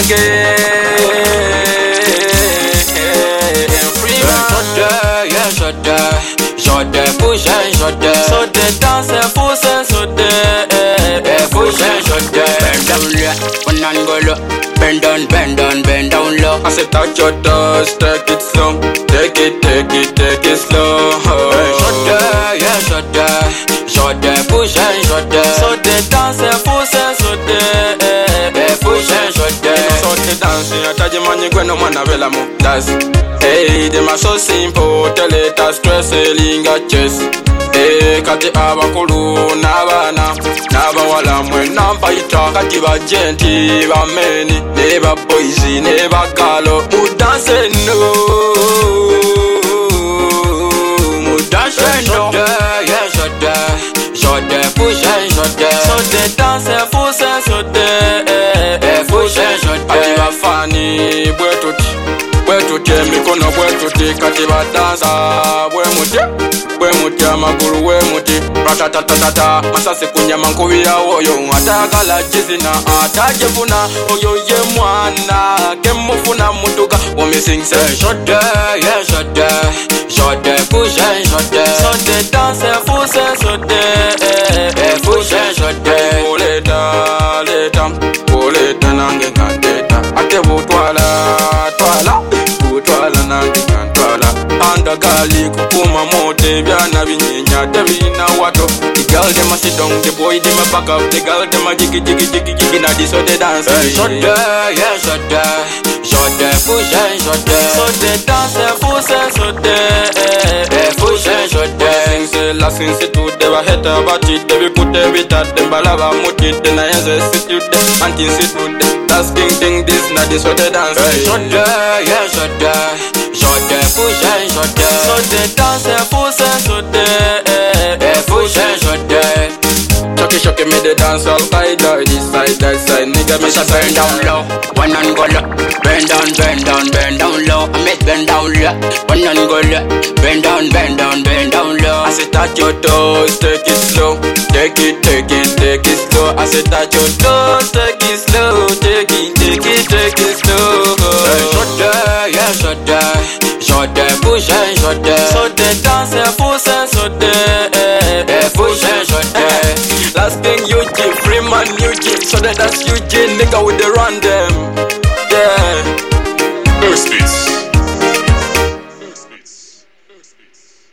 J'odeur, bouger, j'odeur. Sauter, danser, pousser, sauter. Bouger, j'odeur. Bend down low, one and go low. Bend down low. I said touch your toes, take it slow. Take it slow. J'odeur, yeah, j'odeur. J'odeur, bouger, j'odeur. Sauter, danser, pousser, sauter. Bouger, j'odeur. Sauter, danser, attaque mani gweno mwana vela mo dance. Hey, them are so simple, tell it a stress, selling a chest. Hey, kati abakulu, nabana, nabawala mwena mpaita. Kati ba genti, ba meni, neba boys, neba kalo. Mudanse no, mudanse no. Yeah, j'odeur, bouger, j'odeur. Sauter, danser, pousser, sauter. Bouger, j'odeur. Kati ba fani, bwe tuti. Bwetutie mikono bwetuti kati badansa bwemuti amagulu wemuti ratatatatata masasi kunyama nkubira oyo atayagala kizina atajefuna oyo ye mwana kemufuna mutuka womisingse j'odeur, yeah, j'odeur, bouger, j'odeur. Sauter, danser, pousser, sauter. Bouger, j'odeur. Oleta nange ngandeta ate butwala Anda gali kukuma mote Vyana vinyenya tevina wato The girl dem a sit down, the boy dem a back up. The girl dem a jiggy na the so they dance. J'odeur, yeah, j'odeur. J'odeur, bouger, j'odeur. So they dance, pousser, sauter. Bouger, j'odeur. Sing la sing c'est tout. They were head about it. They will put every tat. Them balava muti. Then I answer sit you there. Anti sit you there. That's king this na the so they dance. J'odeur, yeah, j'odeur. J'odeur, bouger, j'odeur. So they dance, pousser, sauter. Bouger, j'odeur. Shocky me the dance all side. This side, that side. Nigga me just bend down low. One and go low. Bend down low. I make bend down low. One and go low. Bend down low. I say touch your toes, take it slow. Take it slow. I say touch your toes, take it slow. Take it slow. J'odeur, yeah, j'odeur. J'odeur, bouger, j'odeur. So they dance, pousser, sauter. Bouger, j'odeur. Last thing Eugene, free man Eugene. So that's Eugene, nigga with the run there.